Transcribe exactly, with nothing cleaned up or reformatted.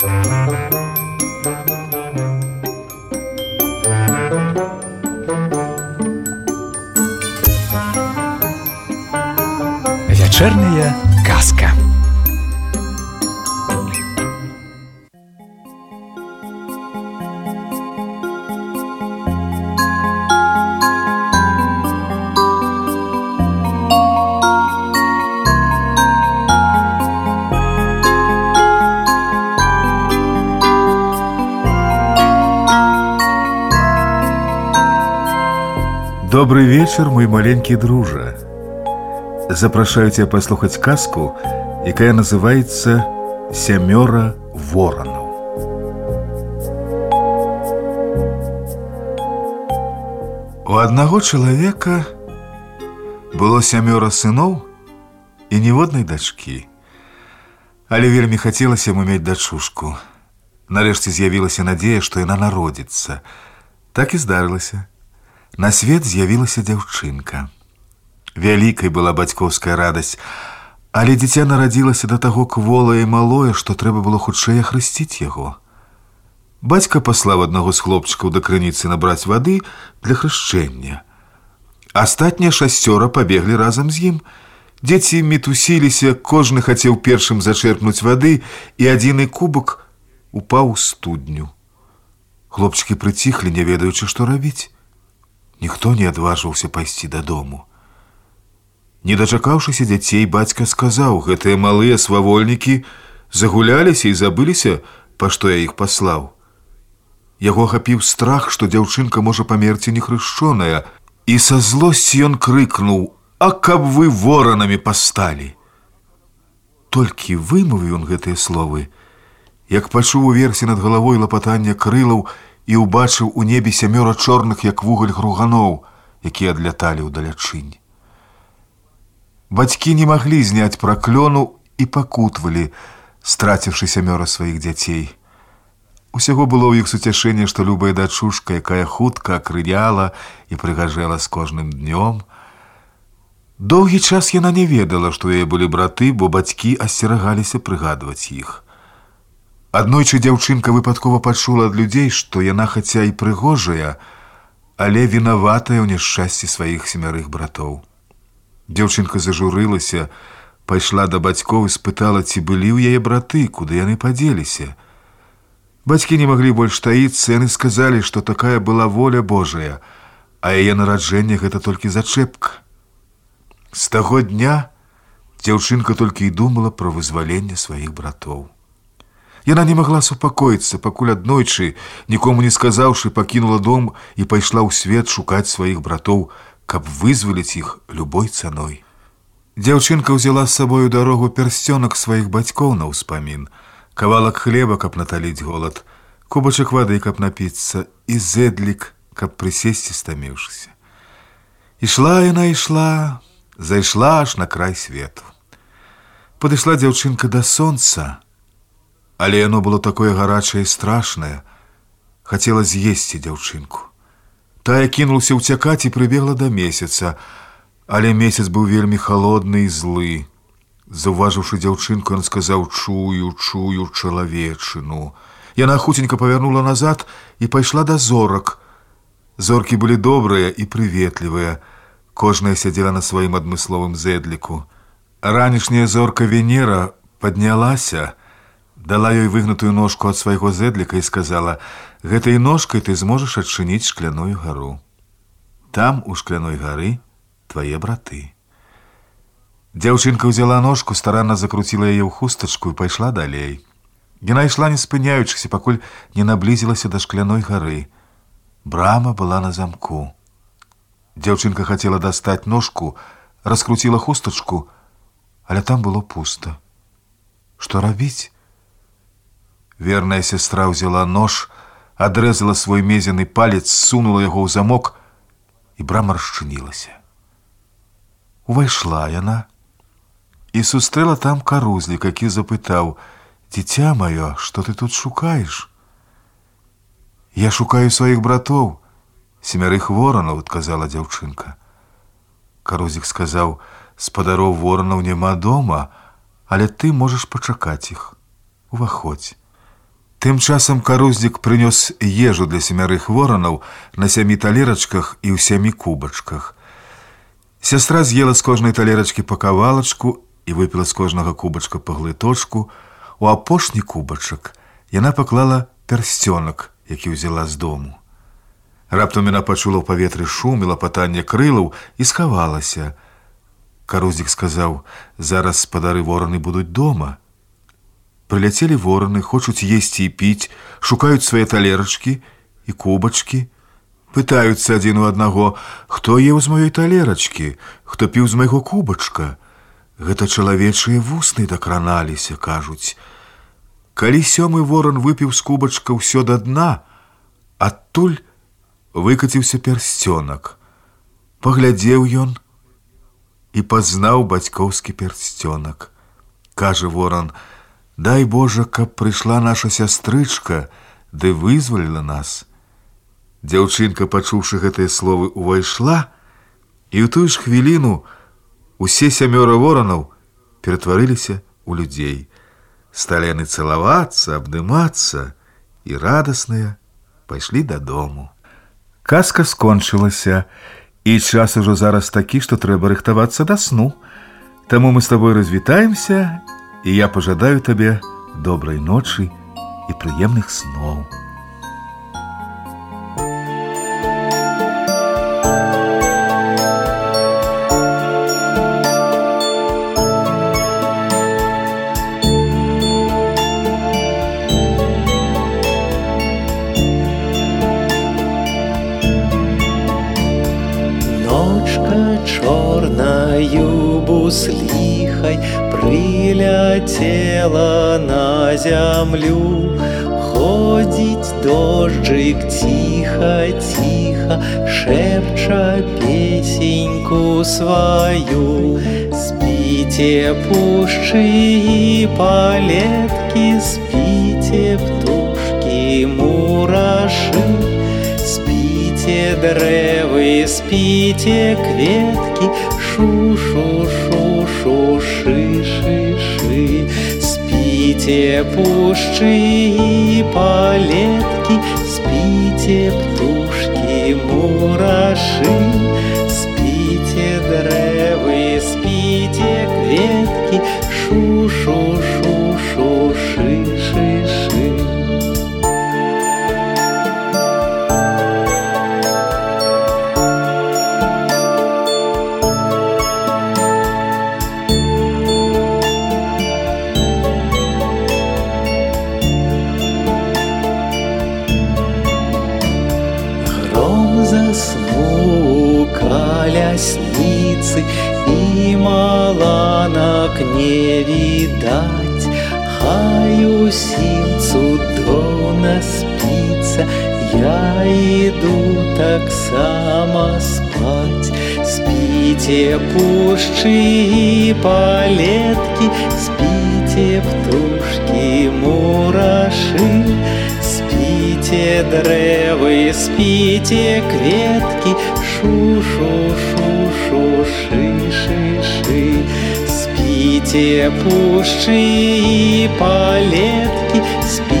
Вечерняя казка. Добрый вечер, мой маленький дружа. Запрашаю тебя послухать казку, якая называется «Сямёра воронаў». У аднаго чалавека было сямёра сыноў і ніводнай дачкі. Але вельмі хацелася яму мець дачушку. Нарэшце з'явілася надзея, што яна народзіцца. Так і здарылася. На свет з'явілася дзяўчынка. Вялікай была бацькоўская радасць, але дзіця нарадзілася да таго кволае і малое, што трэба было хутчэй ахрысціць яго. Бацька паслаў аднаго з хлопчыкаў да крыніцы набраць вады для хрышчэння. Астатнія шасцёра пабеглі разам з ім. Дзеці мітусіліся, кожны хацеў першым зачэрпнуць вады, і адзіны кубак упаў у студню. Хлопчыкі прыціхлі, не ведаючы, што рабіць. Ніхто не адважыўся пайсці дадому. Не дачакаўшыся дзяцей, бацька сказаў: гэтыя малыя свавольнікі загуляліся і забыліся, па што я іх паслаў. Яго ахапіў страх, што дзяўчынка можа памерці нехрышчоная, і са злосці ён крыкнуў: «А каб вы воранамі пасталі!» Толькі вымовіў ён гэтыя словы, як пачуў уверсе над галавой лапатання крылаў і ўбачыў у небе сямёра чорных, як вугаль, груганоў, якія адляталі ўдалячынь. Бацькі не маглі зняць праклёну і пакутвалі, страціўшы сямёра сваіх дзяцей. Усяго было ў іх суцяшэнне, што любая дачушка, якая хутка акрыляла і прыгажэла з кожным днём. Доўгі час яна не ведала, што ў яе былі браты, бо бацькі асцерагаліся прыгадваць іх. Аднойчы дзяўчынка выпадкова пачула ад людзей, што яна хаця і прыгожая, але вінаватая ў няшчасці сваіх семярых братоў. Дзяўчынка зажурылася, пайшла да бацькоў і спытала, ці былі ў яе браты, куды яны падзеліся. Бацькі не маглі больш таіцца, яны сказалі, што такая была воля Божая, а яе нараджэнне гэта толькі зачэпка. З таго дня дзяўчынка толькі і думала пра вызваленне сваіх братоў. Яна не магла супакоіцца, пакуль аднойчы, нікому не сказаўшы, пакінула дом і пайшла ў свет шукаць сваіх братоў, каб вызваліць іх любой цаной. Дзяўчынка ўзяла з сабою дарогу пярсцёнак сваіх бацькоў на ўспамін, кавалак хлеба, каб наталіць голад, кубачак вады, каб напіцца, і зэдлік, каб прысесці, стаміўшыся. Ішла яна, ішла, зайшла аж на край свету. Падышла дзяўчынка да сонца, але яно было такое гарачае і страшнае, хацела з'есці дзяўчынку. Тая кінулася ўцякаць і прыбегла да месяца, але месяц быў вельмі халодны і злы. Заўважыўшы дзяўчынку, ён сказаў: «Чую, чую чалавечыну». Яна хуценька павярнула назад і пайшла да зорак. Зоркі былі добрыя і прыветлівыя. Кожная сядзела на сваім адмысловым зэдліку. Ранішняя зорка Венера паднялася, дала ёй выгнутую ножку ад свайго зэдліка і сказала: «Гэтай ножкай ты зможаш адчыніць шкляную гару. Там, у шкляной гары, твае браты». Дзяўчынка ўзяла ножку, старанна закруціла яе ў хустачку і пайшла далей. Яна ішла, не спыняючыся, пакуль не наблізілася да шкляной гары. Брама была на замку. Дзяўчынка хацела дастаць ножку, раскруціла хустачку, але там было пуста. Што рабіць? Верная сестра ўзяла нож, адрэзала свой мезяны палец, сунула яго ў замок, і брама расчынілася. Увайшла яна і сустрэла там карузлік, які запытаў: «Дзіця маё, што ты тут шукаеш?» «Я шукаю сваіх братоў, семярых воранаў», — адказала дзяўчынка. Карузлік сказаў: «Спадароў воранаў няма дома, але ты можаш пачакаць іх. Уваходзь». Тым часам карузнік прынёс ежу для семярых воранаў на сямі талерачках і ў сямі кубачках. Сястра з'ела з кожнай талерачкі па кавалачку і выпіла з кожнага кубачка па глыточку. У апошні кубачак яна паклала пярсцёнак, які ўзяла з дому. Раптам яна пачула ў паветры шум і лапатанне крылаў і схавалася. Карузнік сказаў: «Зараз спадары вораны будуць дома». Прыляцелі вораны, хочуць есці і піць, шукаюць свае талерачкі і кубачкі. Пытаюцца адзін у аднаго: «Хто еў з маёй талерачкі? Хто піў з майго кубачка?» Гэта чалавечыя вусны дакраналіся, кажуць. Калі сёмы воран выпіў з кубачка ўсё да дна, адтуль выкаціўся пярсцёнак. Паглядзеў ён і пазнаў бацькоўскі пярсцёнак. Кажа воран: «Дай Божа, каб прыйшла наша сястрычка, ды вызваліла нас». Дзяўчынка, пачуўшы гэтыя словы, увайшла, і ў тую ж хвіліну усе сямёра воранаў ператварыліся ў людзей. Сталі яны цалавацца, абдымацца і радасныя пайшлі дадому. Казка скончылася, і час ужо зараз такі, што трэба рыхтавацца да сну. Таму мы з табой развітаемся, і я пажадаю табе добрай ночы і прыемных сноў. Чорнаю буслихой прилетела на землю. Ходить дождик тихо-тихо, шепча песеньку свою. Спите, пушчи и полетки, спите, птушки, мураши. Спите, древы, спите, кветки, шу-шу-шу-шу, ши-ши-ши. Спите, пушчи и полетки, спите, птушки, мураши. Спите, древы, спите, кветки, шу-шу-шу-шу, ши-ши-ши. Заснул колясницы, и маланок не видать. Хай усім цудоўна спится, я иду так само спать. Спите, пушчи и полетки, спите, птушки, мураши. Спите, древы, спите, кветки, шу-шу-шу-шу, ши-ши-ши. Спите, пушчи и полетки, спите,